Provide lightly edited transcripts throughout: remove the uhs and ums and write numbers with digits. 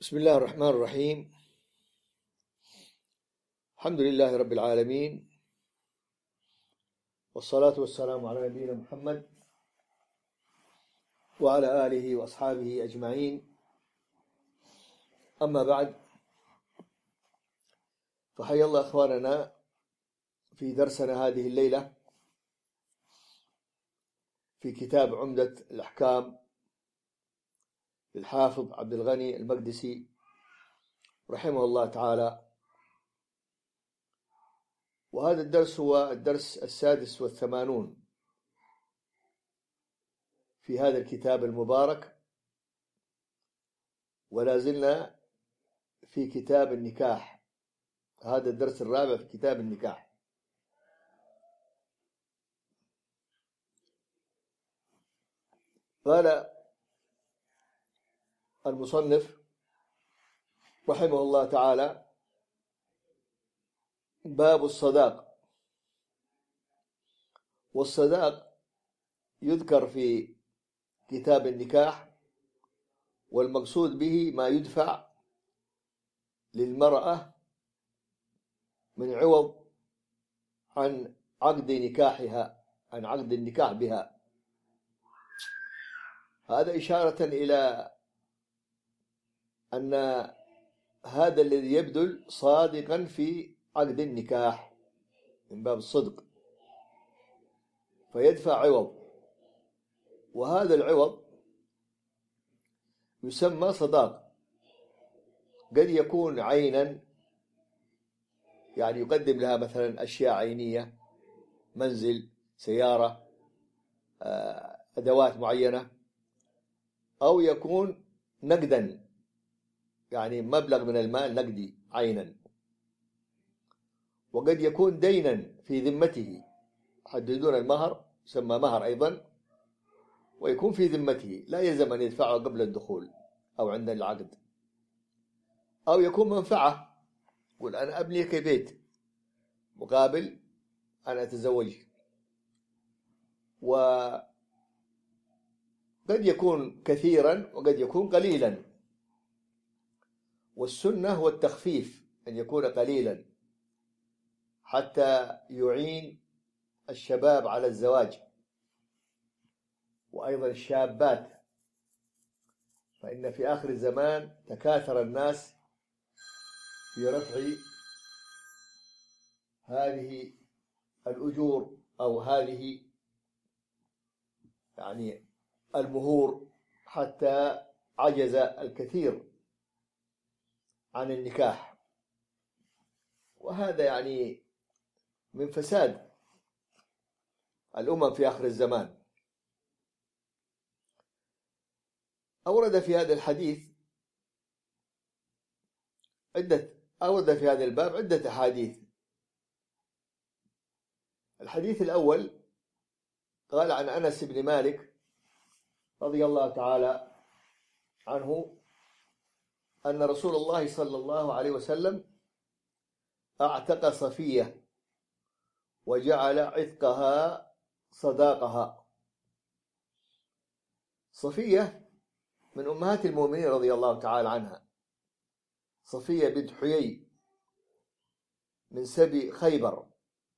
بسم الله الرحمن الرحيم. الحمد لله رب العالمين، والصلاة والسلام على نبينا محمد وعلى آله وأصحابه أجمعين. أما بعد، فحيا الله أخواننا في درسنا هذه الليلة في كتاب عمدة الأحكام للحافظ عبد الغني المقدسي رحمه الله تعالى. وهذا الدرس هو الدرس 86 في هذا الكتاب المبارك، ولا زلنا في كتاب النكاح. هذا الدرس الرابع في كتاب النكاح. قال المصنف رحمه الله تعالى: باب الصداق. والصداق يذكر في كتاب النكاح، والمقصود به ما يدفع للمرأة من عوض عن عقد نكاحها، عن عقد النكاح بها. هذا إشارة إلى أن هذا الذي يبذل صادقا في عقد النكاح من باب الصدق، فيدفع عوض، وهذا العوض يسمى صداق. قد يكون عينا، يعني يقدم لها مثلا أشياء عينية، منزل، سيارة، أدوات معينة، أو يكون نقدا، يعني مبلغ من المال نقدي عينا. وقد يكون دينا في ذمته، يحددون المهر يسمى مهر أيضا، ويكون في ذمته لا يلزم أن يدفعه قبل الدخول أو عند العقد. أو يكون منفعة، يقول أنا أبني لك بيت مقابل أن أتزوج. وقد يكون كثيرا وقد يكون قليلا، والسنة هو التخفيف، أن يكون قليلا حتى يعين الشباب على الزواج، وأيضا الشابات، فإن في آخر الزمان تكاثر الناس في رفع هذه الأجور أو هذه يعني المهور، حتى عجز الكثير عن النكاح. وهذا يعني من فساد الأمم في آخر الزمان. أورد في هذا الحديث أورد في هذا الباب عدة أحاديث. الحديث الأول قال عن أنس بن مالك رضي الله تعالى عنه أن رسول الله صلى الله عليه وسلم أعتق صفية وجعل عتقها صداقها. صفية من أمهات المؤمنين رضي الله تعالى عنها، صفية بنت حيي من سبي خيبر،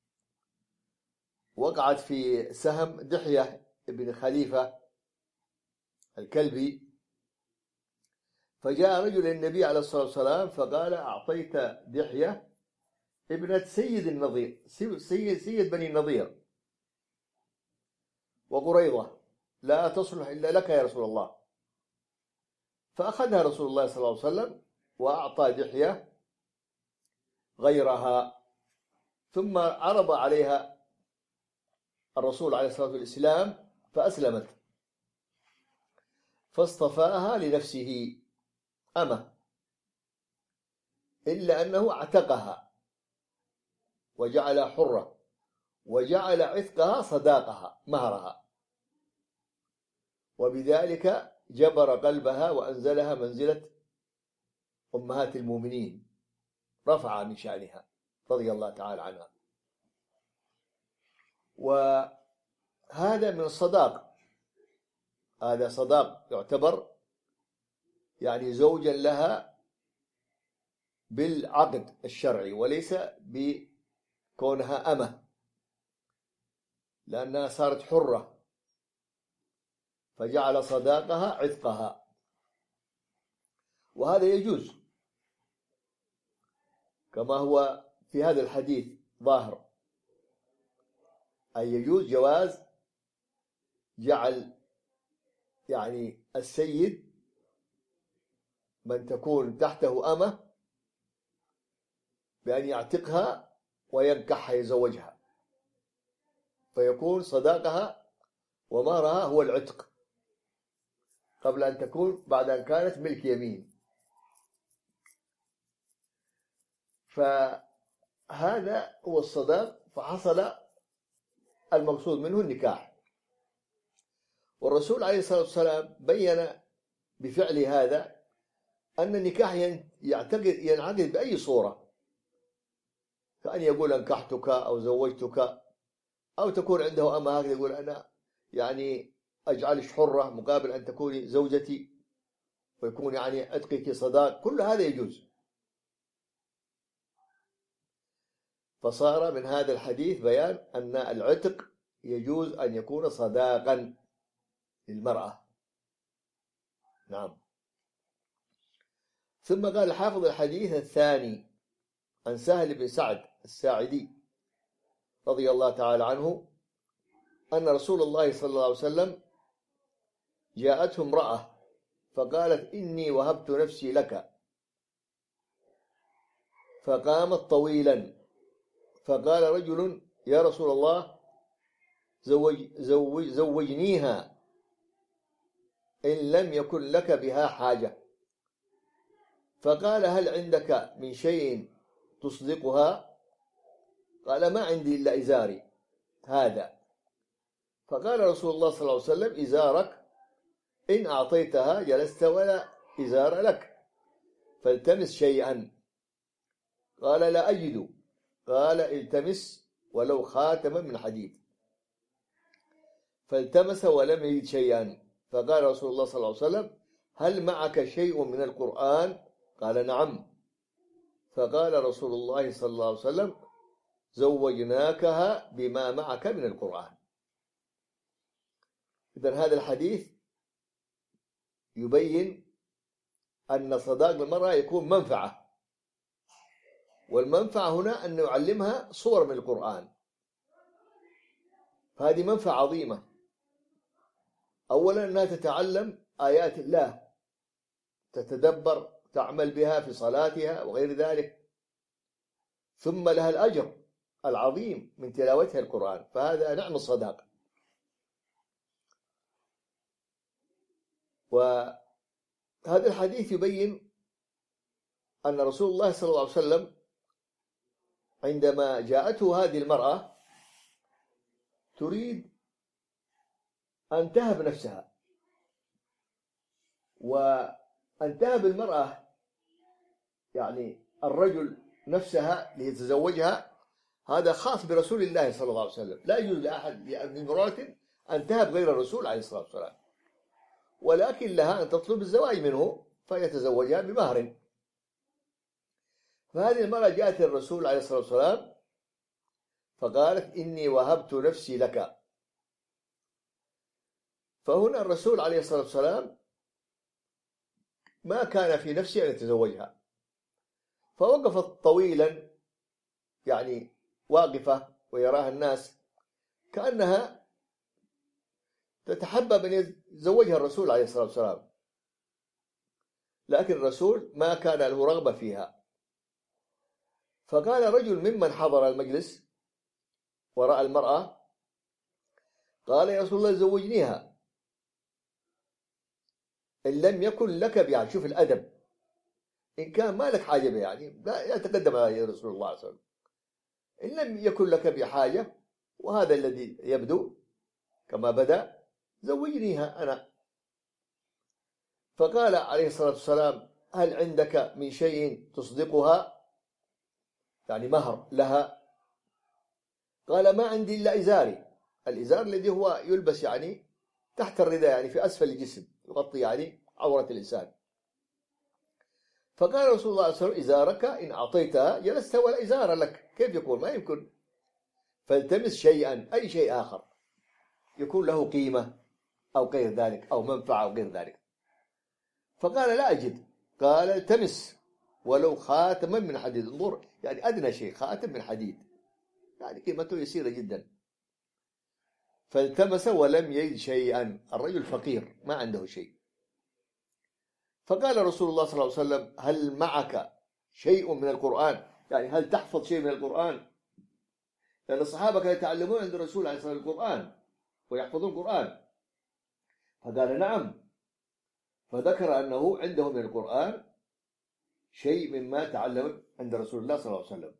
وقعت في سهم دحية بن خليفة الكلبي. فجاء رجل النبي عليه الصلاة والسلام فقال: أعطيت دحية ابنة سيد النضير، سيد بني النضير وقريظة، لا تصلح إلا لك يا رسول الله. فأخذها رسول الله صلى الله عليه وسلم وأعطى دحية غيرها، ثم عرض عليها الرسول عليه الصلاة والسلام الإسلام فأسلمت، فاصطفاها لنفسه أمة، إلا أنه اعتقها وجعل حرة، وجعل عتقها صداقها مهرها، وبذلك جبر قلبها وأنزلها منزلة أمهات المؤمنين، رفع من شأنها رضي الله تعالى عنها. وهذا من الصداق، هذا صداق يعتبر يعني زوجا لها بالعقد الشرعي وليس بكونها أمة، لأنها صارت حرة فجعل صداقها عتقها، وهذا يجوز كما هو في هذا الحديث ظاهر، أي يجوز جواز جعل يعني السيد من تكون تحته أمة بأن يعتقها وينكحها يزوجها، فيكون صداقها ومهرها هو العتق قبل أن تكون بعد أن كانت ملك يمين. فهذا هو الصداق، فحصل المقصود منه النكاح. والرسول عليه الصلاة والسلام بين بفعل هذا أن النكاح ينعقد بأي صورة، كأن يقول أنكحتك أو زوجتك، أو تكون عنده أمة هكذا يقول أنا يعني أجعلك حرة مقابل أن تكوني زوجتي، ويكون يعني عتقك صداق، كل هذا يجوز. فصار من هذا الحديث بيان أن العتق يجوز أن يكون صداقا للمرأة. نعم. ثم قال الحافظ الحديث الثاني عن سهل بن سعد الساعدي رضي الله تعالى عنه أن رسول الله صلى الله عليه وسلم جاءته امرأة فقالت إني وهبت نفسي لك، فقامت طويلا، فقال رجل يا رسول الله زوجنيها إن لم يكن لك بها حاجة. فقال هل عندك من شيء تصدقها؟ قال ما عندي إلا إزاري هذا. فقال رسول الله صلى الله عليه وسلم إزارك إن أعطيتها جلست ولا إزار لك، فالتمس شيئا. قال لا أجد. قال التمس ولو خاتما من حديد. فالتمس ولم يجد شيئا، فقال رسول الله صلى الله عليه وسلم هل معك شيء من القرآن؟ قال نعم. فقال رسول الله صلى الله عليه وسلم زوجناكها بما معك من القرآن. إذن هذا الحديث يبين أن صداق المرأة يكون منفعة، والمنفعة هنا أن يعلمها صور من القرآن، فهذه منفعة عظيمة. أولا أنها تتعلم آيات الله، تتدبر، تعمل بها في صلاتها وغير ذلك، ثم لها الأجر العظيم من تلاوتها القرآن، فهذا نعم الصداقة. وهذا الحديث يبين أن رسول الله صلى الله عليه وسلم عندما جاءته هذه المرأة تريد أن تهب نفسها، وأن تهب المرأة يعني الرجل نفسها ليتزوجها هذا خاص برسول الله صلى الله عليه وسلم، لا يجوز لأحد من امرأة أن تهب غير الرسول عليه الصلاة والسلام، ولكن لها أن تطلب الزواج منه فيتزوجها بمهر. فهذه المرأة جاءت الرسول عليه الصلاة والسلام فقالت إني وهبت نفسي لك. فهنا الرسول عليه الصلاة والسلام ما كان في نفسه أن يتزوجها، فوقفت طويلا يعني واقفة ويراها الناس كأنها تتحبب أن يتزوجها الرسول عليه الصلاة والسلام، لكن الرسول ما كان له رغبة فيها. فقال رجل ممن حضر المجلس ورأى المرأة قال يا رسول الله زوجنيها إن لم يكن لك بها. شوف الأدب، إن كان ما لك حاجة بها يعني لا يتقدم على رسول الله صلى الله عليه وسلم. إن لم يكن لك بحاجة وهذا الذي يبدو كما بدأ زوجنيها أنا. فقال عليه الصلاة والسلام هل عندك من شيء تصدقها يعني مهر لها؟ قال ما عندي إلا إزاري. الإزار الذي هو يلبس يعني تحت الرداء يعني في أسفل الجسم، يغطي يعني عورة الإنسان. فقال رسول الله صلى الله عليه وسلم: إزارك إن أعطيتها جلست ولا إزار لك. كيف يكون؟ ما يمكن. فالتمس شيئا، أي شيء آخر يكون له قيمة أو غير ذلك، أو منفعة أو غير ذلك. فقال: لا أجد. قال: التمس ولو خاتما من حديد. انظر، يعني أدنى شيء خاتم من حديد، يعني قيمته يسيرة جدا. فالتمس ولم يجد شيئا. الرجل فقير ما عنده شيء. فقال رسول الله صلى الله عليه وسلم: هل معك شيء من القرآن؟ يعني هل تحفظ شيء من القرآن؟ لأن الصحابة كانوا يتعلمون عند الرسول عليه الصلاة والسلام القرآن ويحفظون القرآن. فقال: نعم. فذكر أنه عنده من القرآن شيء مما تعلم عند رسول الله صلى الله عليه وسلم.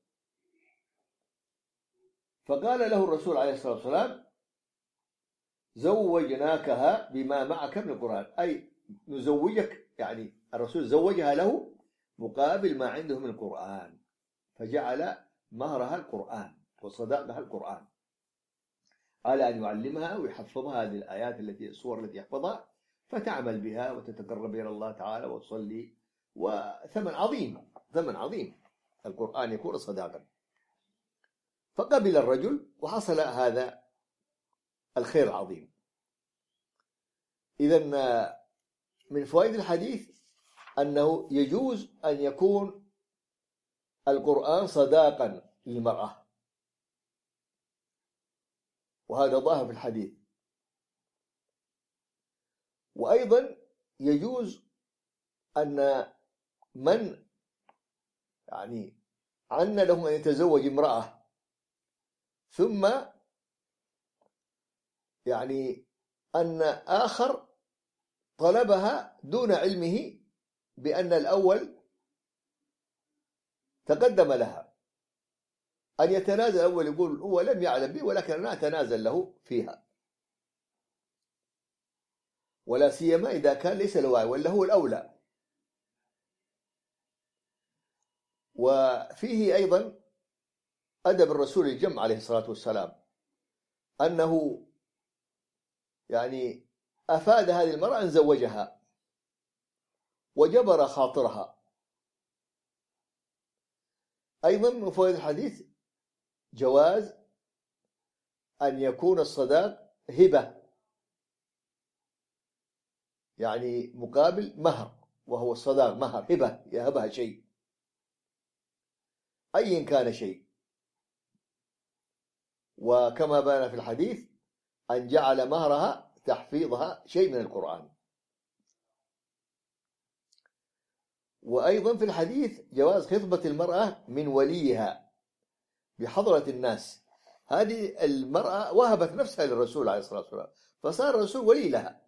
فقال له الرسول عليه الصلاة والسلام: زوجناكها بما معك من القرآن، أي نزوجك، يعني الرسول زوجها له مقابل ما عنده من القرآن، فجعل مهرها القرآن وصداقها القرآن، على أن يعلمها ويحفظها هذه الآيات الصور التي يحفظها، فتعمل بها وتتقرب إلى الله تعالى وتصلي. وثمن عظيم، ثمن عظيم القرآن يكون صداقا. فقبل الرجل وحصل هذا الخير العظيم. إذن من فوائد الحديث أنه يجوز أن يكون القرآن صداقا للمرأة، وهذا ظاهر في الحديث. وأيضا يجوز أن من يعني عن لهم أن يتزوج امرأة ثم يعني أن آخر طلبها دون علمه بأن الأول تقدم لها، أن يتنازل الأول، يقول هو لم يعلم بي ولكن أنا أتنازل له فيها، ولا سيما إذا كان ليس له وعي ولا هو الأولى. وفيه أيضا أدب الرسول الجم عليه الصلاة والسلام، أنه يعني أفاد هذه المرأة أن زوجها وجبر خاطرها. أيضا من فوائد الحديث جواز أن يكون الصداق هبة، يعني مقابل مهر، وهو الصداق مهر، هبة يهبها شيء أيا كان شيء. وكما بان في الحديث أن جعل مهرها تحفيظها شيء من القرآن. وأيضا في الحديث جواز خطبة المرأة من وليها بحضرة الناس. هذه المرأة وهبت نفسها للرسول عليه الصلاة والسلام، فصار الرسول ولي لها،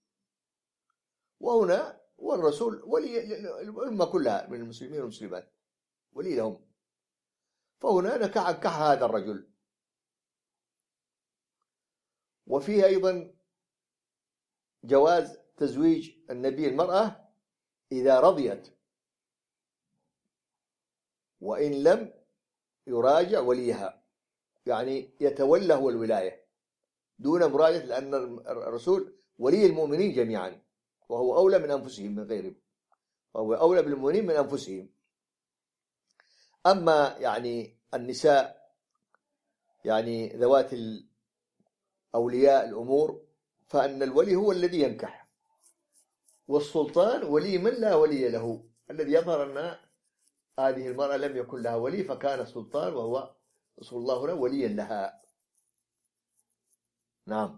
وهنا والرسول ولي الأمة كلها من المسلمين والمسلمات، ولي لهم. فهنا نكح هذا الرجل. وفيه أيضا جواز تزويج النبي المرأة إذا رضيت، وإن لم يراجع وليها، يعني يتولى هو الولاية دون مراجعة، لأن الرسول ولي المؤمنين جميعا، وهو أولى من أنفسهم من غيرهم، وهو أولى بالمؤمنين من أنفسهم. أما يعني النساء يعني ذوات أولياء الأمور، فأن الولي هو الذي ينكح، والسلطان ولي من لا ولي له، الذي يظهر أن هذه المرأة لم يكن لها ولي، فكان السلطان وهو رسول الله هنا وليا لها. نعم.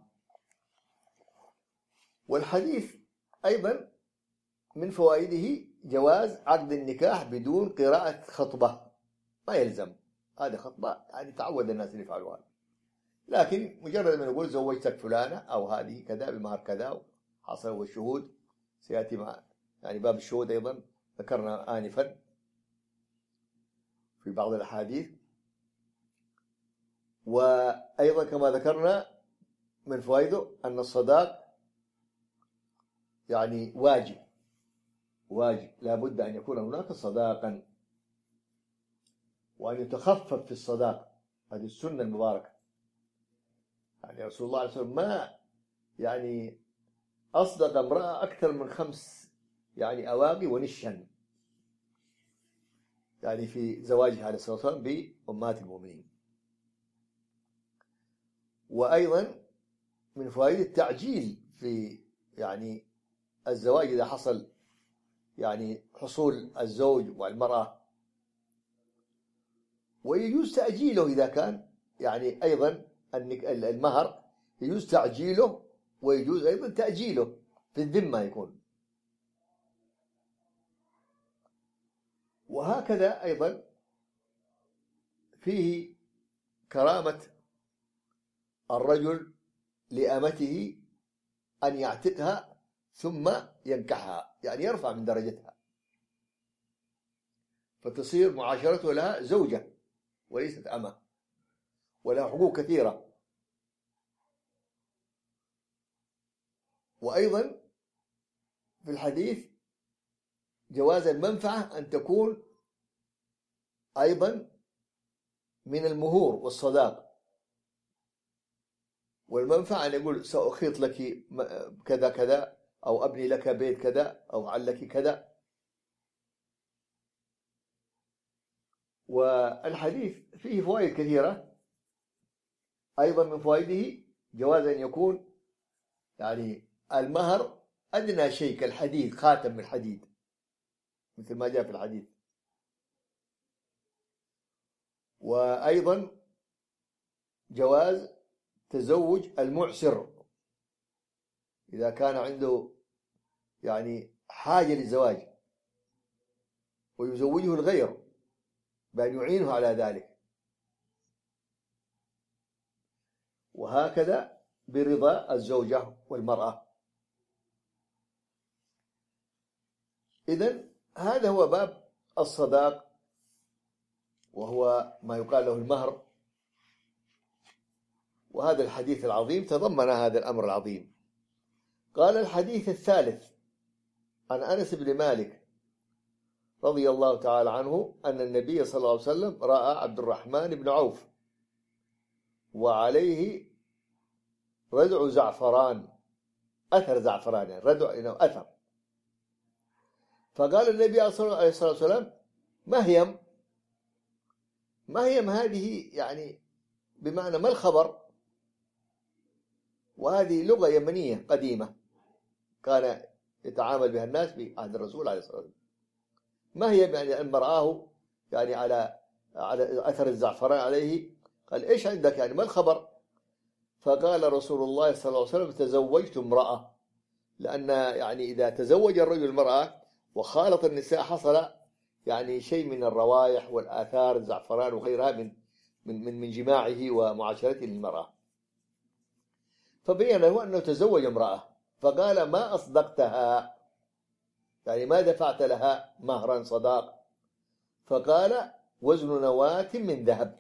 والحديث أيضا من فوائده جواز عقد النكاح بدون قراءة خطبة، ما يلزم هذه خطبة، يعني تعود الناس أن يفعلوها، لكن مجرد ما نقول زوجتك فلانة أو هذه كذا بمهر كذا، حصل هو الشهود، سيأتي مع يعني باب الشهود أيضا ذكرنا آنفا في بعض الأحاديث. وأيضا كما ذكرنا من فوائده أن الصداق يعني واجب لا بد أن يكون هناك صداقا، وأن يتخفف في الصداق، هذه السنة المباركة. يعني رسول الله عليه وسلم ما يعني أصدق امرأة أكثر من 5 يعني أواقي ونشا، يعني في زواجه عليه الصلاة والسلام بأمهات المؤمنين. وأيضا من فوائد التعجيل في يعني الزواج إذا حصل يعني حصول الزوج والمرأة، ويجوز تأجيله إذا كان يعني أيضا المهر يجوز تعجيله ويجوز أيضا تأجيله في الذمة يكون. وهكذا أيضا فيه كرامة الرجل لأمته أن يعتقها ثم ينكحها، يعني يرفع من درجتها فتصير معاشرته لها زوجة وليست أمة، ولها حقوق كثيرة. وأيضا في الحديث جواز المنفعة أن تكون أيضا من المهور والصداق. والمنفعة أن يقول سأخيط لك كذا كذا، أو أبني لك بيت كذا، أو أفعل لك كذا. والحديث فيه فوائد كثيرة. أيضا من فوائده جواز أن يكون يعني المهر أدنى شيء كالحديد، خاتم من الحديد مثل ما جاء في الحديث. وأيضا جواز تزوج المعسر إذا كان عنده يعني حاجة للزواج ويزوجه الغير بأن يعينه على ذلك، وهكذا برضا الزوجة والمرأة. إذن هذا هو باب الصداق، وهو ما يقال له المهر. وهذا الحديث العظيم تضمن هذا الأمر العظيم. قال الحديث الثالث عن أنس بن مالك رضي الله تعالى عنه أن النبي صلى الله عليه وسلم رأى عبد الرحمن بن عوف وعليه ردع زعفران، أثر زعفران، يعني ردع إنه أثر. فقال النبي عليه الصلاة والسلام: ما هي هذه؟ يعني بمعنى ما الخبر؟ وهذه لغة يمنية قديمة كان يتعامل بها الناس في عهد الرسول عليه الصلاة والسلام. ما هي؟ يعني أن رآه يعني على أثر الزعفران عليه، قال: إيش عندك؟ يعني ما الخبر؟ فقال رسول الله صلى الله عليه وسلم: تزوجت امرأة. لأن يعني إذا تزوج الرجل المرأة وخالط النساء حصل يعني شيء من الروائح والآثار الزعفران وغيرها من جماعه ومعاشرته للمرأة. فبين له أنه تزوج امرأة، فقال: ما أصدقتها؟ يعني ما دفعت لها مهرا صداق؟ فقال: وزن نواة من ذهب.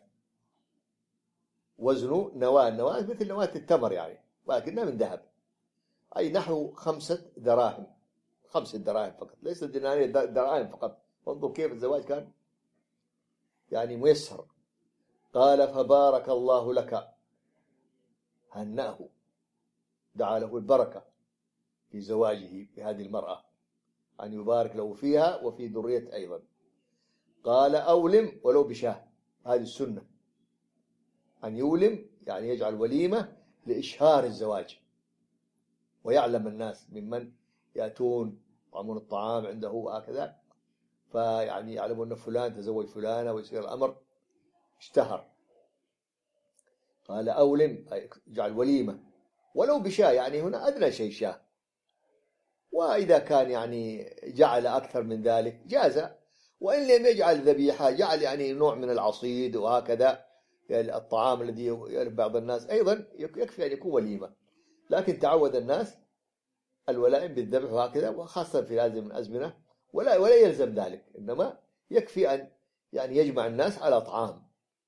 وزن نواة مثل نواة التمر يعني، ولكنها من ذهب، أي نحو 5 دراهم. 5 دراهم فقط، ليس دينارين، دراهم فقط. انظر كيف الزواج كان يعني ميسر. قال: فبارك الله لك. هنأه، دعا له البركة في زواجه بهذه المرأة، أن يبارك له فيها وفي ذريته أيضا. قال: أولم ولو بشاه. هذه السنة، أن يولم يعني يجعل وليمة لإشهار الزواج، ويعلم الناس ممن يأتون يطعمون الطعام عنده وهكذا، فيعني يعلمون أن فلان تزوج فلانة ويصير الأمر اشتهر. قال: أولم أي اجعل وليمة ولو بشاه، يعني هنا أدنى شيء شاه. وإذا كان يعني جعل أكثر من ذلك جاز، وإن لم يجعل ذبيحة جعل يعني نوع من العصيد وهكذا، يعني الطعام الذي يعرف بعض الناس أيضا يكفي أن يكون وليمة. لكن تعود الناس الولائم بالذبح وهكذا، وخاصة في هذه الأزمنة، ولا يلزم ذلك، إنما يكفي أن يعني يجمع الناس على طعام.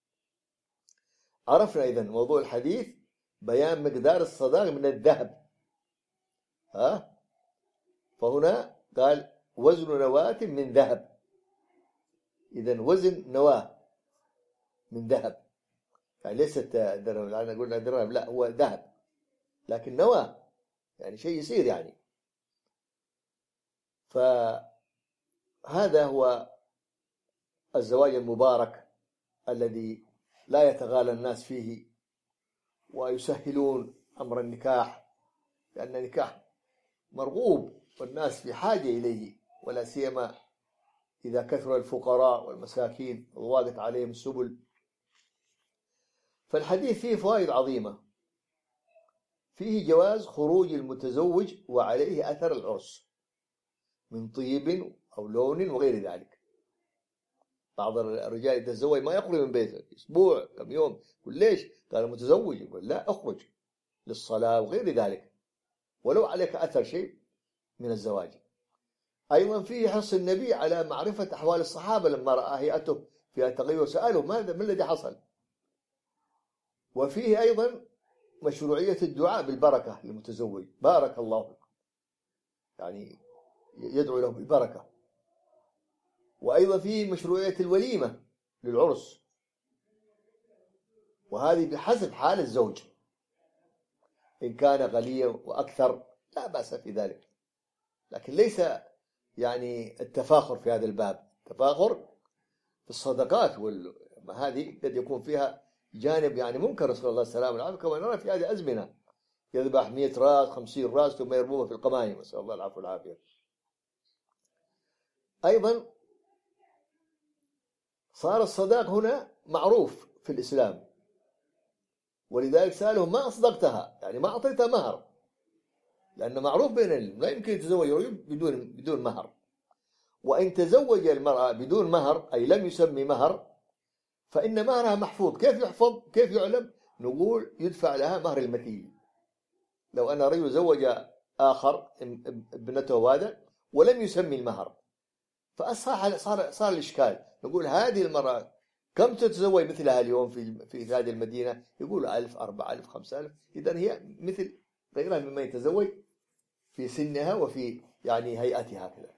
عرفنا إذن موضوع الحديث بيان مقدار الصداق من الذهب. فهنا قال: وزن نواة من ذهب. إذن وزن نواة من ذهب، يعني ليست درهم. أنا قلنا درهم، لا، هو ذهب، لكن نواة يعني شيء يصير يعني. فهذا هو الزواج المبارك الذي لا يتغالى الناس فيه ويسهلون أمر النكاح، لأن النكاح مرغوب والناس في حاجة إليه، ولا سيما إذا كثر الفقراء والمساكين وضاقت عليهم السبل. فالحديث فيه فوائد عظيمة. فيه جواز خروج المتزوج وعليه أثر العرس من طيب أو لون وغير ذلك. بعض الرجال يتزوج ما يخرج من بيته أسبوع كم يوم، يقول ليش؟ قال متزوج. يقول لا، أخرج للصلاة وغير ذلك ولو عليك أثر شيء من الزواج. أيضا فيه حرص النبي على معرفة أحوال الصحابة لما رأى هيئته فيها تغير سأله ما الذي حصل. وفيه أيضا مشروعية الدعاء بالبركة للمتزوج، بارك الله فيك، يعني يدعو له بالبركة. وأيضا فيه مشروعية الوليمة للعرس، وهذه بحسب حال الزوج، إن كان غنيا وأكثر لا بأس في ذلك، لكن ليس يعني التفاخر في هذا الباب، تفاخر في الصدقات هذه قد يكون فيها جانب يعني منكر، نسأل الله السلامة والعافية، كما نرى في هذه الأزمنة يذبح 100 راس 50 راس ثم يرموها في القمايم، نسأل الله العافية والعافية. أيضا صار الصداق هنا معروف في الإسلام، ولذلك سألهم ما أصدقتها، يعني ما أعطيتها مهر، لأنه معروف بين لا يمكن يتزوج رجل بدون مهر. وإن تزوج المرأة بدون مهر أي لم يسمي مهر فإن مهرها محفوظ. كيف يحفظ؟ كيف يعلم؟ نقول يدفع لها مهر المثيل. لو أن رجل زوج آخر ابنته هذا ولم يسمي المهر صار الإشكال. نقول هذه المرأة كم تتزوج مثلها اليوم في هذه المدينة؟ يقول 1000 4000 5000. إذن هي مثل غيرها مما يتزوج في سنها وفي يعني هيئتها كذا.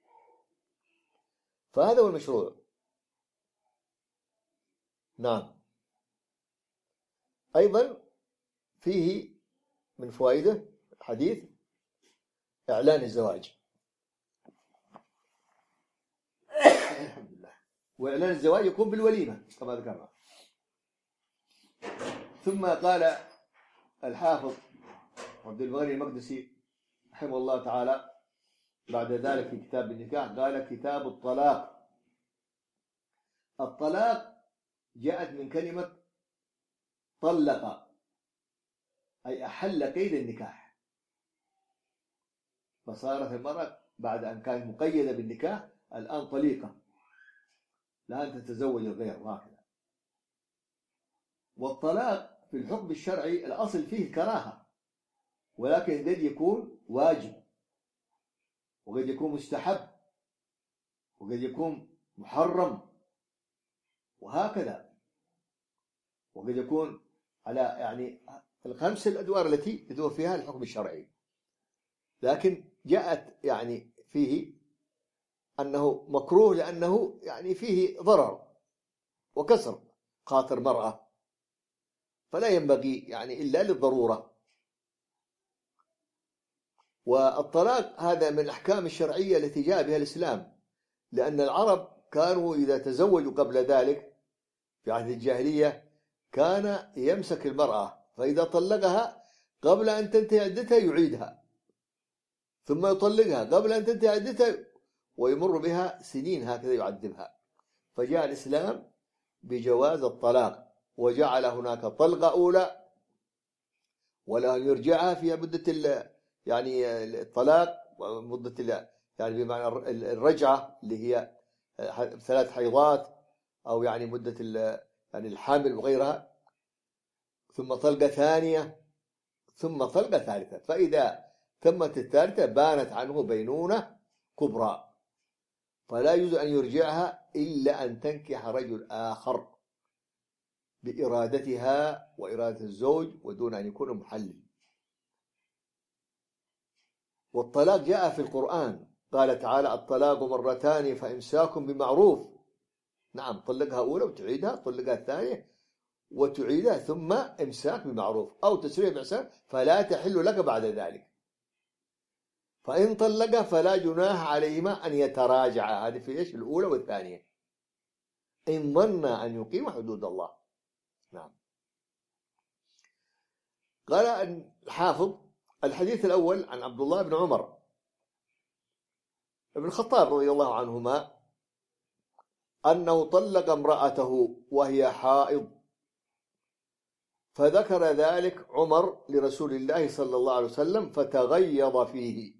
فهذا هو المشروع. نعم. أيضا فيه من فوائده الحديث إعلان الزواج. وإعلان الزواج يكون بالوليمة كما ذكرنا. ثم قال الحافظ عبد الغني المقدسي رحمه الله تعالى بعد ذلك في كتاب النكاح، قال كتاب الطلاق. الطلاق جاءت من كلمة طلق، أي أحل قيد النكاح، فصارت المرأة بعد أن كانت مقيدة بالنكاح الآن طليقة، لا أن تتزوج الغير هكذا. والطلاق في الحكم الشرعي الأصل فيه كراهة، ولكن قد يكون واجب، وقد يكون مستحب، وقد يكون محرم، وهكذا، وقد يكون على يعني الخمس الأدوار التي يدور فيها الحكم الشرعي. لكن جاءت يعني فيه أنه مكروه لأنه يعني فيه ضرر وكسر خاطر مرأة، فلا ينبغي يعني إلا للضرورة. والطلاق هذا من الأحكام الشرعية التي جاء بها الإسلام، لأن العرب كانوا إذا تزوجوا قبل ذلك في عهد الجاهلية كان يمسك المرأة، فإذا طلقها قبل أن تنتهي عدتها يعيدها، ثم يطلقها قبل أن تنتهي عدتها، ويمر بها سنين هكذا يعذبها. فجاء الإسلام بجواز الطلاق، وجعل هناك طلقة أولى ولا يرجعها في مدة يعني الطلاق، ومدة يعني بمعنى الرجعة اللي هي 3 حيضات، أو يعني مدة يعني الحامل وغيرها، ثم طلقة ثانية، ثم طلقة ثالثة. فإذا تمت الثالثة بانت عنه بينونة كبرى، فلا يجوز أن يرجعها إلا أن تنكح رجل آخر بإرادتها وإرادة الزوج ودون أن يكون محلل. والطلاق جاء في القرآن، قال تعالى الطلاق مرتان فإمساك بمعروف. نعم، طلقها أولى وتعيدها، طلقها الثانية وتعيدها، ثم إمساك بمعروف أو تسريح بإحسان، فلا تحل لك بعد ذلك. فإن طلق فلا جناح عليهما أن يتراجعا. هذه في إيش؟ الأولى والثانية. إن ظن أن يقيم حدود الله. نعم. قال الحافظ: الحديث الأول عن عبد الله بن عمر بن الخطاب رضي الله عنهما أنه طلق امرأته وهي حائض، فذكر ذلك عمر لرسول الله صلى الله عليه وسلم فتغيظ فيه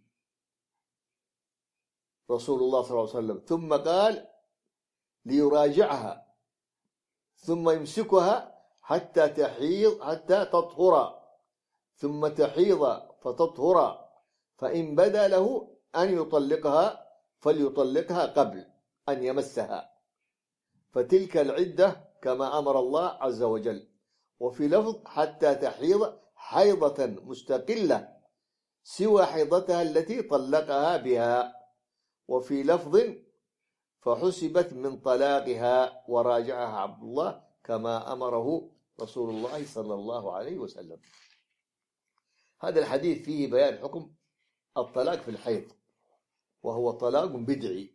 رسول الله صلى الله عليه وسلم، ثم قال ليراجعها ثم يمسكها حتى تطهر، ثم تحيض فتطهر، فإن بدا له أن يطلقها فليطلقها قبل أن يمسها، فتلك العدة كما أمر الله عز وجل. وفي لفظ: حتى تحيض حيضة مستقلة سوى حيضتها التي طلقها بها. وفي لفظ: فحسبت من طلاقها وراجعها عبد الله كما أمره رسول الله صلى الله عليه وسلم. هذا الحديث فيه بيان حكم الطلاق في الحيض، وهو طلاق بدعي.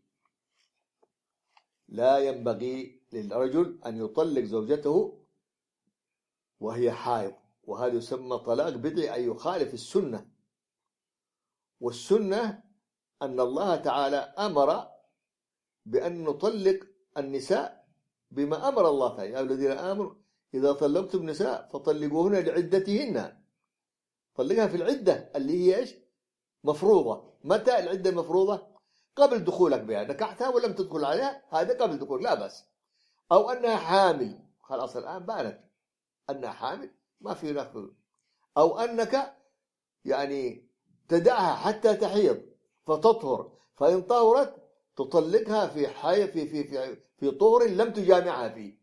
لا ينبغي للرجل أن يطلق زوجته وهي حائض، وهذا يسمى طلاق بدعي، أي يخالف السنة. والسنة أن الله تعالى أمر بأن نطلق النساء بما أمر الله تعالى: يا الذين آمنوا إذا طلقتم النساء فطلقوهن لعدتهن. طلقها في العدة اللي هي إيش؟ مفروضة. متى العدة المفروضة؟ قبل دخولك بها، نكحتها ولم تدخل عليها، هذا قبل دخول لا بأس. أو أنها حامل، خلاص الآن بانت أنها حامل، ما في نقل. أو أنك يعني تدعها حتى تحيض فتطهر، فإن طهرت تطلقها في طهر لم تجامعها فيه.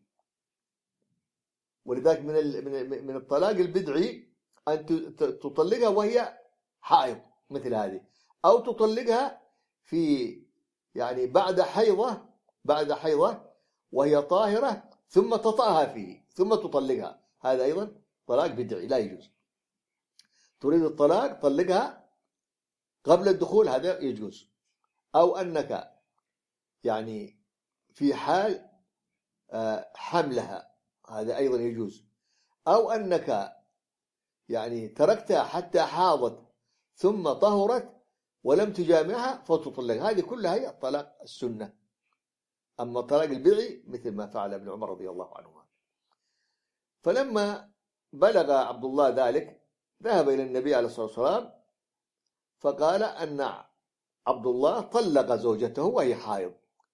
ولذلك من الطلاق البدعي أن تطلقها وهي حائض مثل هذه، أو تطلقها في يعني بعد حيضة وهي طاهرة ثم تطأها فيه ثم تطلقها، هذا أيضا طلاق بدعي لا يجوز. تريد الطلاق طلقها قبل الدخول، هذا يجوز. أو أنك يعني في حال حملها، هذا أيضا يجوز. أو أنك يعني تركتها حتى حاضت ثم طهرت ولم تجامعها فتطلق، هذه كلها هي الطلاق السنة. أما الطلاق البدعي مثل ما فعل ابن عمر رضي الله عنهما. فلما بلغ عبد الله ذلك ذهب إلى النبي عليه الصلاة والسلام فقال أن عبد الله طلق زوجته وهي حائض،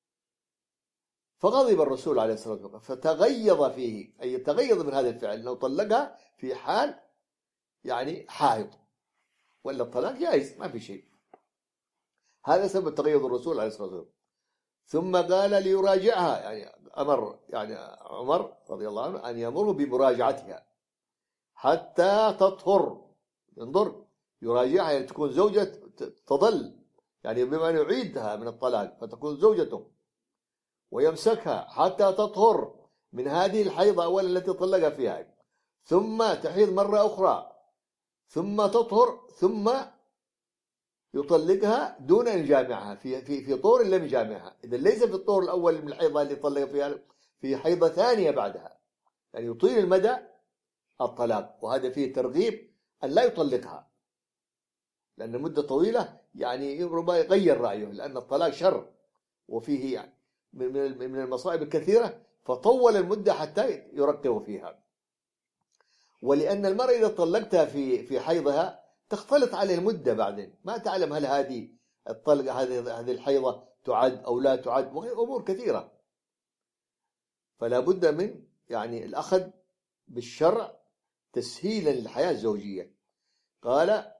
فغضب الرسول عليه الصلاة والسلام فتغيظ فيه، أي تغيظ من هذا الفعل، أنه طلقها في حال يعني حائض، ولا الطلاق جائز ما في شيء. هذا سبب تغيظ الرسول عليه الصلاة والسلام. ثم قال ليراجعها، يعني أمر يعني عمر رضي الله عنه أن يأمره بمراجعتها حتى تطهر. انظر، يراجعها يعني تكون زوجة، تظل يعني بما أن يعيدها من الطلاق فتكون زوجته، ويمسكها حتى تطهر من هذه الحيضة أولا التي طلقها فيها، ثم تحيض مرة أخرى، ثم تطهر، ثم يطلقها دون أن يجامعها في طور لم يجامعها. إذا ليس في الطور الأول من الحيضة اللي طلق فيها، في حيضة ثانية بعدها، يعني يطيل المدى الطلاق. وهذا فيه ترغيب أن لا يطلقها، لأن مدة طويلة يعني ربما يغير رأيه، لأن الطلاق شر وفيه يعني من المصائب الكثيرة، فطول المدة حتى يرقب فيها. ولأن المرأة إذا طلقتها في حيضها تختلط عليه المدة، بعدين ما تعلم هل هذه الطلقة هذه الحيضة تعد أو لا تعد، وأمور كثيرة. فلا بد من يعني الأخذ بالشرع تسهيلا للحياة الزوجية. قال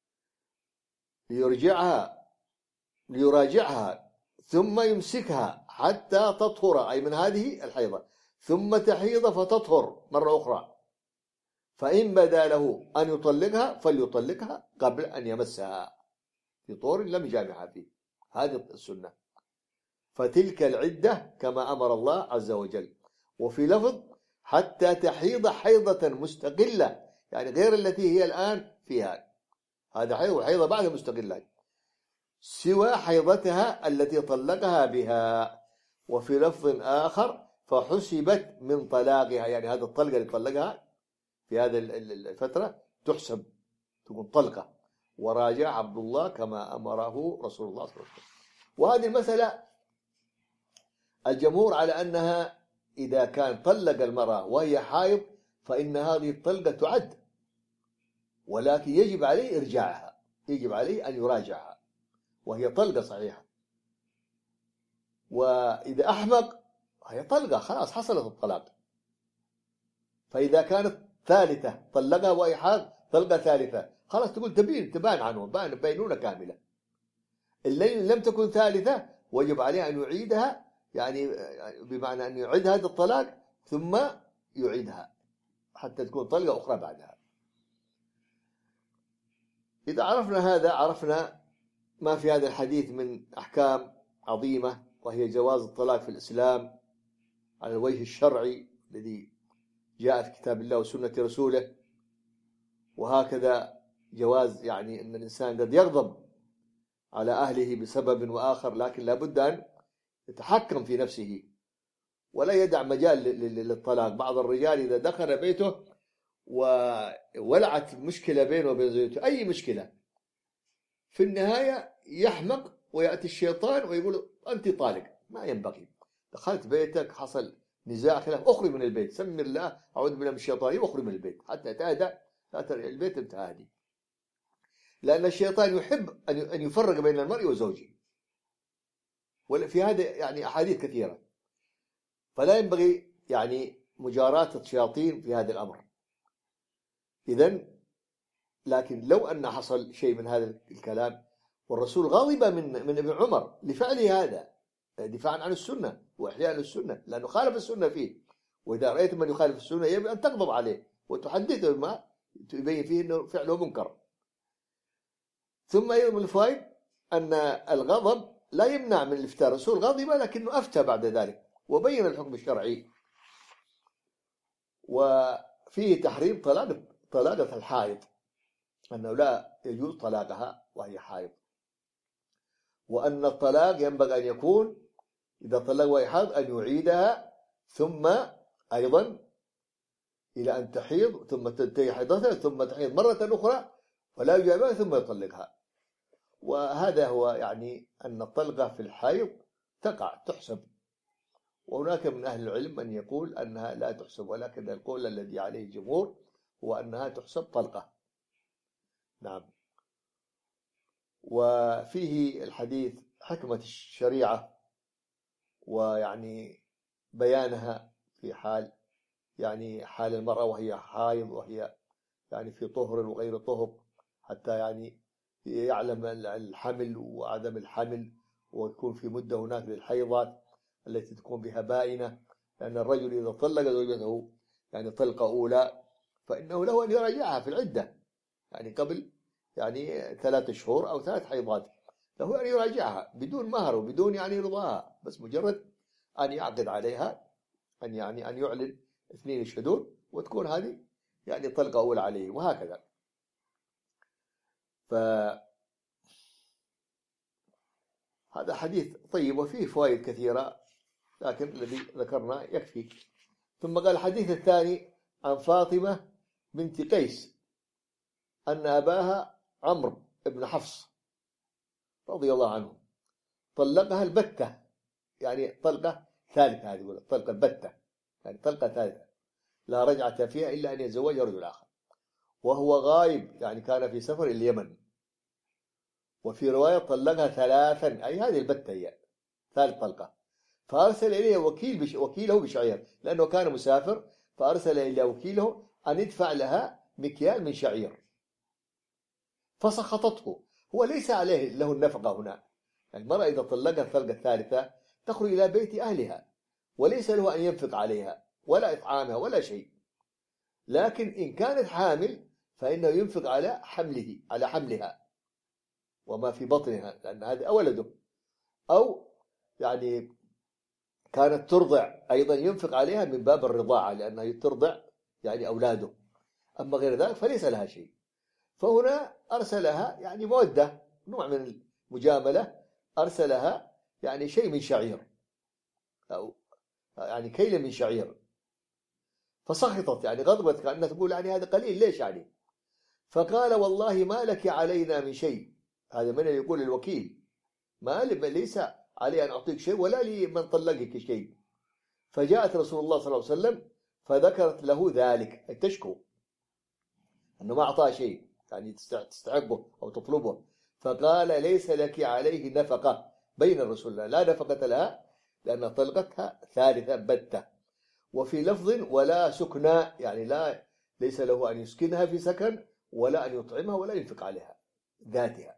ليراجعها ثم يمسكها حتى تطهر، أي من هذه الحيضة، ثم تحيض فتطهر مرة أخرى، فإن بدا له أن يطلقها فليطلقها قبل أن يمسها في طور لم يجامعها فيه، هذه السنة. فتلك العدة كما أمر الله عز وجل. وفي لفظ: حتى تحيض حيضة مستقلة، يعني غير التي هي الآن فيها، هذا حيضة بعد مستقلة، سوى حيضتها التي طلقها بها. وفي لفظ آخر: فحسبت من طلاقها، يعني هذا الطلقة اللي طلقها في هذه الفترة تحسب، تكون طلقة. وراجع عبد الله كما أمره رسول الله صلى الله عليه وسلم. وهذه المسألة الجمهور على أنها إذا كان طلق المرأة وهي حائض فإن هذه الطلقة تعد، ولكن يجب عليه إرجاعها، يجب عليه أن يراجعها وهي طلقة صحيحة. وإذا أحمق هي طلقة خلاص حصلت الطلاق. فإذا كانت ثالثة طلقها وهي حائض طلقة ثالثة خلاص تقول تبان عنه بينونة كاملة. إن لم تكن ثالثة وجب عليه أن يعيدها، يعني بمعنى أن يعيد هذا الطلاق ثم يعيدها حتى تكون طلقة أخرى بعدها. إذا عرفنا هذا عرفنا ما في هذا الحديث من أحكام عظيمة، وهي جواز الطلاق في الإسلام على الوجه الشرعي الذي جاء في كتاب الله وسنة رسوله. وهكذا جواز يعني أن الإنسان قد يغضب على أهله بسبب وآخر، لكن لابد أن يتحكم في نفسه ولا يدع مجال للطلاق. بعض الرجال إذا دخل بيته وولعت مشكلة بينه وبين زوجته، أي مشكلة، في النهاية يحمق ويأتي الشيطان ويقول أنت طالق. ما ينبغي. دخلت بيتك حصل نزاع خلاف، أخرج من البيت، سمي الله أعوذ بالله من الشيطان واخرج من البيت حتى تهدى، البيت انت هادي. لأن الشيطان يحب أن يفرق بين المرء وزوجه، وفي هذا يعني أحاديث كثيرة. فلا ينبغي يعني مجاراة الشياطين في هذا الأمر. إذن لكن لو أن حصل شيء من هذا الكلام والرسول غاضب من ابن عمر لفعله هذا دفاعا عن السنة وإحياء للسنة، لأنه خالف السنة فيه. وإذا رأيت من يخالف السنة يجب أن تغضب عليه وتحدثه بما تبين فيه أنه فعله منكر. ثم أيضا من الفوائد أن الغضب لا يمنع من الإفتاء. الرسول غضب لكنه أفتى بعد ذلك وبين الحكم الشرعي. وفيه تحريم طلاقة الحائض، أنه لا يجوز طلاقها وهي حائض. وأن الطلاق ينبغي أن يكون إذا طلق وهي حائض أن يعيدها ثم أيضا إلى أن تحيض ثم تنتهي حيضتها ثم تحيض مرة أخرى ولا يجابها ثم يطلقها. وهذا هو يعني أن الطلقة في الحيض تحسب. وهناك من أهل العلم من يقول أنها لا تحسب، ولكن القول الذي عليه الجمهور هو أنها تحسب طلقة. نعم. وفيه الحديث حكمة الشريعة ويعني بيانها في حال المرأة وهي حائض وهي يعني في طهر وغير طهر، حتى يعني يعلم الحمل وعدم الحمل، ويكون في مدة هناك للحيضات التي تكون بها بائنة. لأن الرجل إذا طلق زوجته يعني طلقة أولى فإنه له أن يراجعها في العدة، يعني قبل يعني 3 شهور أو 3 حيضات، له أن يراجعها بدون مهر وبدون يعني رضاها، بس مجرد أن يعقد عليها، أن يعلن 2 يشهدون وتكون هذه يعني طلقة أولى عليه، وهكذا. فهذا حديث طيب وفيه فوائد كثيرة، لكن الذي ذكرنا يكفي. ثم قال الحديث الثاني عن فاطمة بنت قيس أن أباها عمرو بن حفص رضي الله عنه طلقها البتة، يعني طلقة ثالثة، هذه يقول الطلقة البتة، يعني طلقة ثالثة لا رجعة فيها إلا أن يتزوجها رجل آخر وهو غايب، يعني كان في سفر إلى اليمن. وفي رواية طلقها 3، أي هذه البتة هي ثالث طلقة. فأرسل إليه وكيله بشعير، لأنه كان مسافر، فأرسل إلى وكيله أن يدفع لها مكيال من شعير، فسخطته. هو ليس عليه له النفقة هنا. المرأة إذا طلقها الطلقة الثالثة تخرج إلى بيت أهلها وليس له أن ينفق عليها ولا إطعامها ولا شيء. لكن إن كانت حامل فإنه ينفق على حملها وما في بطنها، لأن هذا ولده. أو يعني كانت ترضع أيضا ينفق عليها من باب الرضاعة، لأنها ترضع يعني أولاده. أما غير ذلك فليس لها شيء. فهنا أرسلها يعني مودة، نوع من المجاملة، أرسلها يعني شيء من شعير يعني كيلا من شعير. فسخطت يعني غضبت، كأنها تقول يعني هذا قليل ليش يعني. فقال والله ما لك علينا من شيء. هذا من يقول الوكيل، ليس علي أن أعطيك شيء ولا لي من طلقك شيء. فجاءت رسول الله صلى الله عليه وسلم فذكرت له ذلك، أي تشكو أنه ما أعطاه شيء يعني تستحقه أو تطلبه. فقال ليس لك عليه نفقة بين الرسول، لا نفقة لها لأن طلقتها ثالثة بتة. وفي لفظ ولا سكنى، يعني ليس له أن يسكنها في سكن ولا أن يطعمها ولا ينفق عليها ذاتها.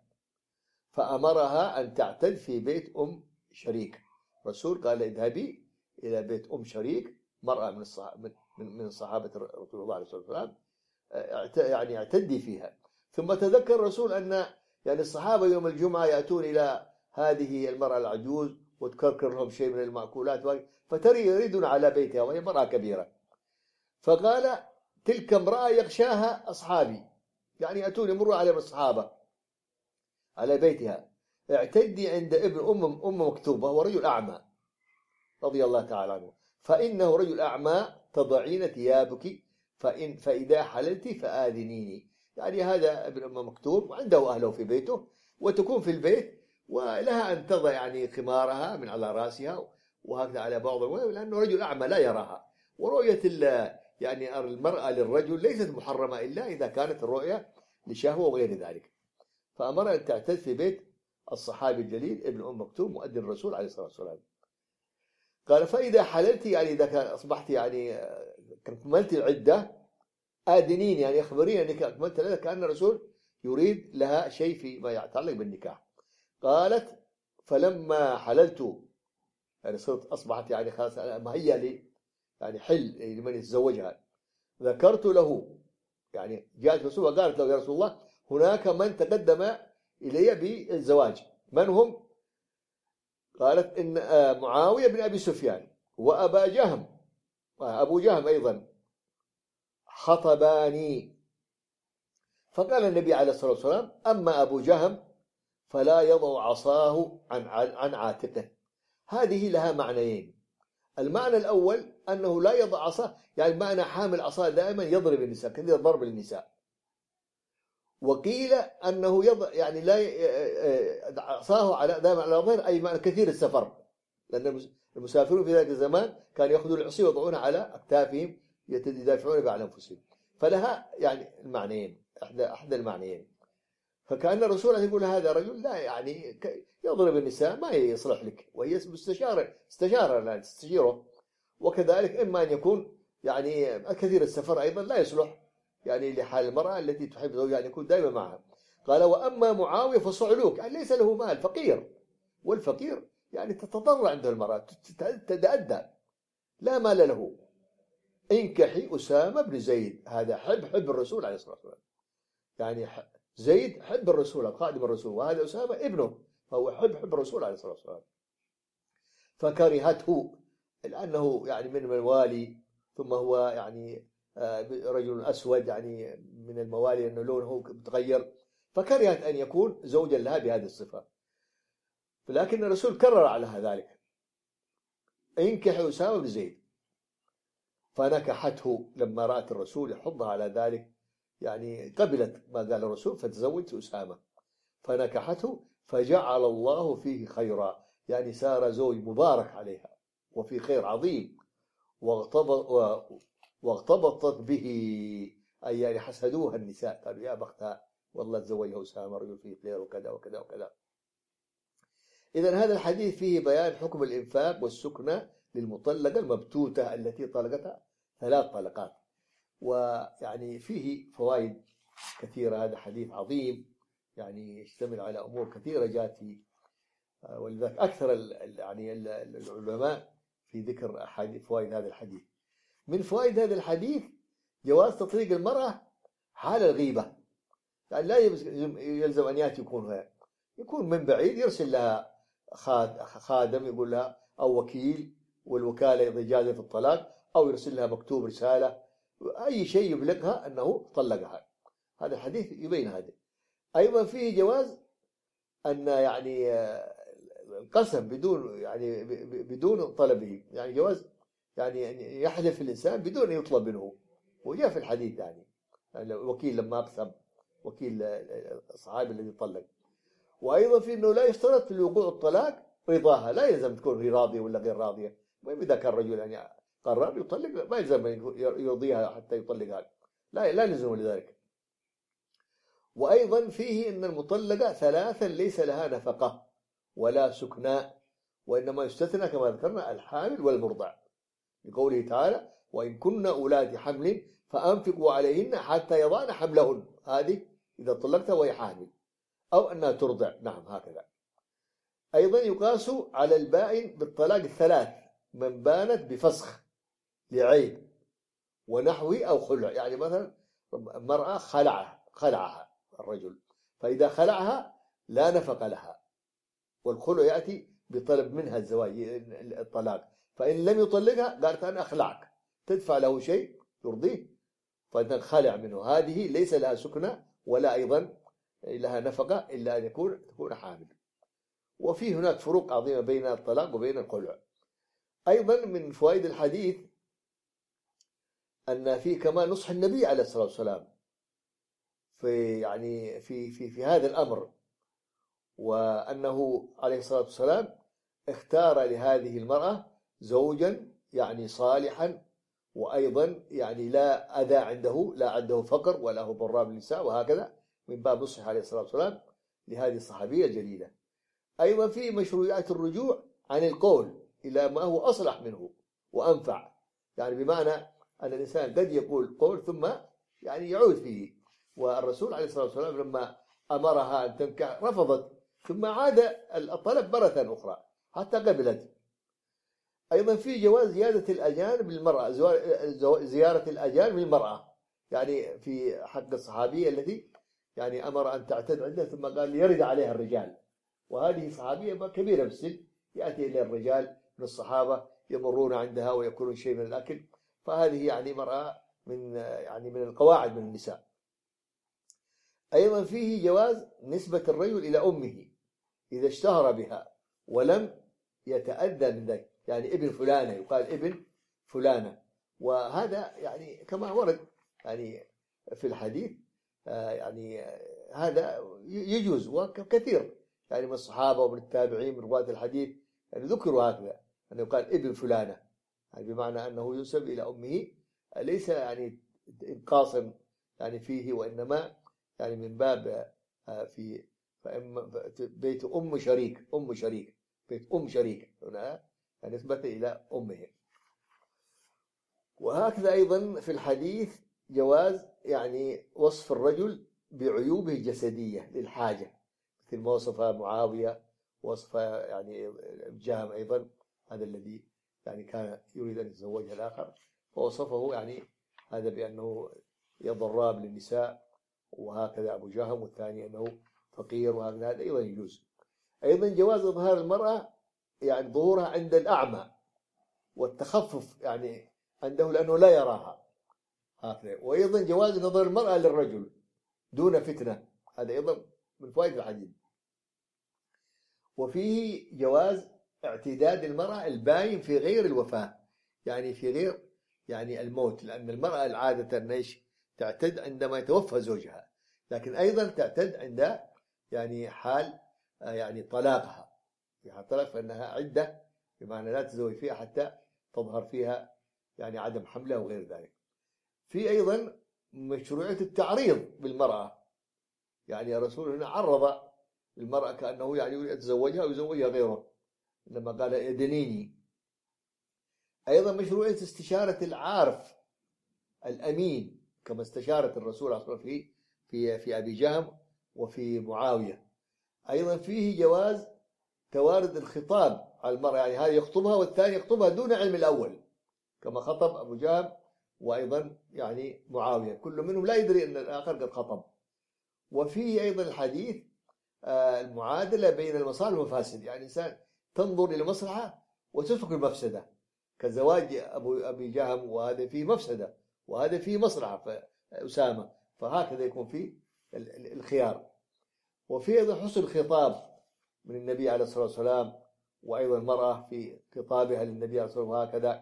فأمرها أن تعتد في بيت أم شريك. الرسول قال اذهبي إلى بيت أم شريك، مرأة من صحابة رسول الله عليه الصلاة والسلام، يعني اعتدي فيها. ثم تذكر الرسول أن يعني الصحابة يوم الجمعة يأتون إلى هذه المرأة العجوز وتكركر لهم شيء من المأكولات، فتري يريدون على بيتها وهي مرأة كبيرة. فقال تلك امرأة يغشاها أصحابي، يعني يأتون يمروا عليهم الصحابة على بيتها، اعتدي عند ابن أم مكتوبة ورجل أعمى رضي الله تعالى عنه، فإنه رجل أعمى تضعين ثيابك فإذا حللت فآذنيني. يعني هذا ابن أم مكتوب وعنده أهله في بيته، وتكون في البيت ولها أن تضع يعني خمارها من على رأسها وهكذا على بعض لأنه رجل أعمى لا يراها. ورؤية يعني المرأة للرجل ليست محرمة إلا إذا كانت الرؤية لشهوة وغير ذلك. فأمر أن تعتد في بيت الصحابي الجليل ابن أم مكتوم مؤذن الرسول عليه الصلاة والسلام. قال فإذا حللت يعني إذا أصبحت يعني كملت العدة آذنين، يعني أخبرين أنك أكملت العدة، كأن الرسول يريد لها شيء فيما يتعلق بالنكاح. قالت فلما حللت يعني صرت أصبحت يعني خلاص مهيئة لي يعني حل لمن يتزوجها، ذكرت له يعني جاءت الرسول وقالت له يا رسول الله هناك من تقدم إلي بالزواج، من هم؟ قالت إن معاوية بن أبي سفيان وأبا جهم، أبو جهم أيضا خطباني. فقال النبي عليه الصلاة والسلام أما أبو جهم فلا يضع عصاه عن عاتقه. هذه لها معنيين. المعنى الأول أنه لا يضع عصاه، يعني معنى حامل عصاه دائما يضرب النساء، كثير ضرب النساء. وقيل أنه يضع يعني لا عصاه على دائما على ظهر، أي معنى كثير السفر، لأن المسافرون في ذلك الزمان كانوا يأخذون العصي ويضعونها على أكتافهم يدافعون بها عن أنفسهم. فلها يعني المعنيين، أحد المعنيين. فكأن الرسول يقول هذا رجل لا يعني يضرب النساء ما يصلح لك، وهي استشارة لا تستشيره. وكذلك إما أن يكون يعني كثير السفر أيضا لا يصلح يعني لحال المرأة التي تحب زوجها أن يكون دائما معها. قال وأما معاوية فصعلوك، يعني ليس له مال، فقير، والفقير يعني تتضرع عنده المرأة تتأدى، لا مال له. انكحي أسامة بن زيد، هذا حب الرسول عليه الصلاة والسلام، يعني زيد حب الرسول خادم الرسول، وهذا أسامة ابنه، فهو حب الرسول عليه الصلاة والسلام. فكرهته لأنه يعني من الموالي، ثم هو يعني رجل أسود يعني من الموالي أنه لونه متغير، فكرهت أن يكون زوجا لها بهذه الصفة. لكن الرسول كرر على ذلك انكح أسامة بن زيد. فنكحته لما رأت الرسول يحضها على ذلك، يعني قبلت ما قال الرسول فتزوجت أسامة. فنكحته فجعل الله فيه خيرا، يعني صار زوج مبارك عليها وفي خير عظيم. واغتبطت به، أي يعني حسدوها النساء، قالوا يا بختها والله تزوجها أسامة رجل فيه خير وكذا وكذا وكذا. إذن هذا الحديث فيه بيان حكم الإنفاق والسكنة للمطلقة المبتوتة التي طلقتها 3 طلقات. ويعني فيه فوائد كثيرة، هذا حديث عظيم يعني يشتمل على أمور كثيرة جاءت فيه، ولذلك أكثر يعني العلماء في ذكر فوائد هذا الحديث. من فوائد هذا الحديث جواز تطليق المرأة حال الغيبة، يعني لا يلزم أن يأتي يكون من بعيد، يرسل لها خادم يقول لها أو وكيل، والوكالة إذا جاز في الطلاق، أو يرسل لها مكتوب رسالة، أي شيء يبلغها أنه طلقها. هذا الحديث يبين هذا. أيضا فيه جواز أن يعني القسم بدون طلبه، يعني جواز يعني يحلف الإنسان بدون أن يطلب منه. وجاء في الحديث يعني الوكيل لما أقسم، وكيل الصحابي الذي طلق. وأيضا في أنه لا يشترط في الوقوع الطلاق رضاها، لا يلزم تكون هي راضية ولا غير راضية. إذا كان رجل يعني قرر يطلق ما يلزم يرضيها حتى يطلقها، لا يلزم لذلك. وأيضا فيه أن المطلقة ثلاثا ليس لها نفقة ولا سكناء، وإنما يستثنى كما ذكرنا الحامل والمرضع، لقوله تعالى: وإن كن أولاد حمل فأنفقوا عليهن حتى يضعن حملهن. هذه إذا طلقتها وهي حامل أو أنها ترضع. نعم هكذا. أيضا يقاس على البائن بالطلاق الثلاث من بانت بفسخ لعيب ونحوه أو خلع. يعني مثلا المرأة خلعها الرجل، فإذا خلعها لا نفق لها، والخلع يأتي بطلب منها الزواج الطلاق. فإن لم يطلقها قالت أنا أخلعك، تدفع له شيء يرضيه، فإذا خلع منه. هذه ليس لها سكنة ولا أيضا لها نفقة إلا أن تكون حامل. وفي هناك فروق عظيمة بين الطلاق وبين الخلع. أيضا من فوائد الحديث أن فيه كمان نصح النبي عليه الصلاة والسلام في هذا الأمر، وأنه عليه الصلاة والسلام اختار لهذه المرأة زوجا يعني صالحا، وأيضا يعني لا أذى عنده، لا عنده فقر ولا هو ضراب النساء، وهكذا من باب نصح عليه الصلاة والسلام لهذه الصحابية الجليلة. أيضا في مشروعية الرجوع عن القول إلى ما هو أصلح منه وأنفع، يعني بمعنى أن الإنسان قد يقول قول ثم يعني يعود فيه. والرسول عليه الصلاة والسلام لما أمرها أن تنكح رفضت، ثم عاد الطلب مرة أخرى حتى قبلت. أيضا في جواز زيادة الأجانب للمرأة، زيارة الأجانب للمرأة، يعني في حق الصحابية التي يعني أمر أن تعتد عندها ثم قال يرد عليها الرجال، وهذه صحابية كبيرة في السن، يأتي إلى الرجال من الصحابة يمرون عندها ويأكلون شيء من الأكل، فهذه يعني مرأة من القواعد من النساء. أيضا فيه جواز نسبة الرجل إلى أمه إذا اشتهر بها ولم يتأذى من ذلك، يعني ابن فلانة يقال ابن فلانة، وهذا يعني كما ورد يعني في الحديث يعني هذا يجوز. وكثير يعني من الصحابة ومن التابعين من رواة الحديث يعني ذكروا هكذا، أنه يقال ابن فلانة، يعني بمعنى أنه ينسب إلى أمه، ليس يعني إنقاصا يعني فيه، وإنما يعني من باب في بيت أم شريك، بيت أم شريك هنا يعني نسبة إلى أمه. وهكذا أيضا في الحديث جواز يعني وصف الرجل بعيوبه الجسدية للحاجة، مثل ما وصف معاوية، وصف يعني جهم أيضا، هذا الذي يعني كان يريد أن يتزوجها الآخر، فوصفه يعني هذا بأنه ضراب للنساء، وهكذا أبو جهم، والثاني أنه فقير، وهذا أيضا يجوز. أيضا جواز إظهار المرأة يعني ظهورها عند الأعمى والتخفف يعني عنده لأنه لا يراها هكذا. وأيضا جواز نظر المرأة للرجل دون فتنة، هذا أيضا من فوائد الحديث. وفيه جواز اعتداد المرأة الباين في غير الوفاة، يعني في غير يعني الموت، لأن المرأة العادة تعتد عندما يتوفى زوجها، لكن أيضا تعتد عند يعني حال يعني طلاقها، في حال طلاق فإنها عدة، بمعنى لا تزوج فيها حتى تظهر فيها يعني عدم حملها وغير ذلك. في أيضا مشروعية التعريض بالمرأة، يعني الرسول هنا عرض المرأة كأنه يعني يريد يتزوجها ويزوجها غيره لما قال ادنيني. أيضا مشروعية استشارة العارف الأمين كما استشارت الرسول عليه الصلاة والسلام في أبي جهم وفي معاوية. أيضا فيه جواز توارد الخطاب على المرأة، يعني هذا يخطبها والثاني يخطبها دون علم الأول، كما خطب أبو جهم وأيضا يعني معاوية، كل منهم لا يدري أن الآخر قد خطب. وفيه أيضا الحديث المعادلة بين المصالح والمفاسد، يعني إنسان تنظر إلى المصلحة وتترك المفسدة، كزواج أبي جهم، وهذا فيه مفسدة وهذا فيه مصلحة فأسامة، فهكذا يكون فيه الخيار. وفي أيضا حسن الخطاب من النبي عليه الصلاة والسلام، وأيضا المرأة في خطابها للنبي عليه الصلاة والسلام هكذا،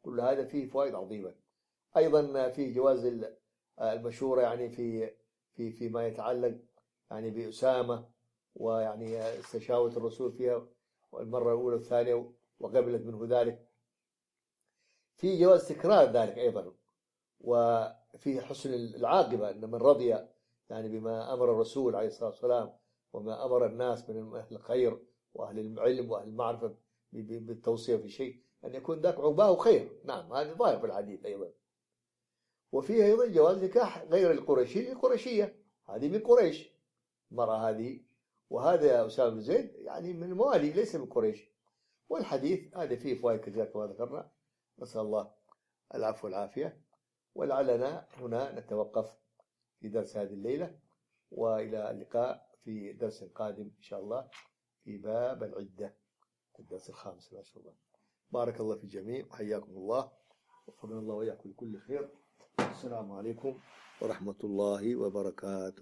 كل هذا فيه فوائد عظيمة. أيضا في جواز المشورة يعني فيما يتعلق يعني بأسامة، ويعني استشاورة الرسول فيها المرة الأولى والثانية وقبلت منه ذلك. في جواز تكرار ذلك أيضا، وفي حسن العاقبة أن من رضي يعني بما أمر الرسول عليه الصلاة والسلام وما أمر الناس من أهل الخير وأهل العلم وأهل المعرفة بالتوصية في شيء، أن يكون ذاك عقباه خير. نعم، هذا ظاهر في الحديث أيضا. وفيه أيضا جواز نكاح غير القرشي القرشية، هذه من قريش المرأة هذه، وهذا أسامة بن زيد يعني من موالي ليس من قريش. والحديث هذا فيه فوائد كثيرة كما ذكرنا، نسأل الله العفو والعافية. ولعلنا هنا نتوقف في درس هذه الليلة، وإلى اللقاء في درس قادم إن شاء الله في باب العدة، الدرس الخامس ما شاء الله. بارك الله في الجميع وحياكم الله، وفقنا الله وإياكم لكل خير. السلام عليكم ورحمة الله وبركاته.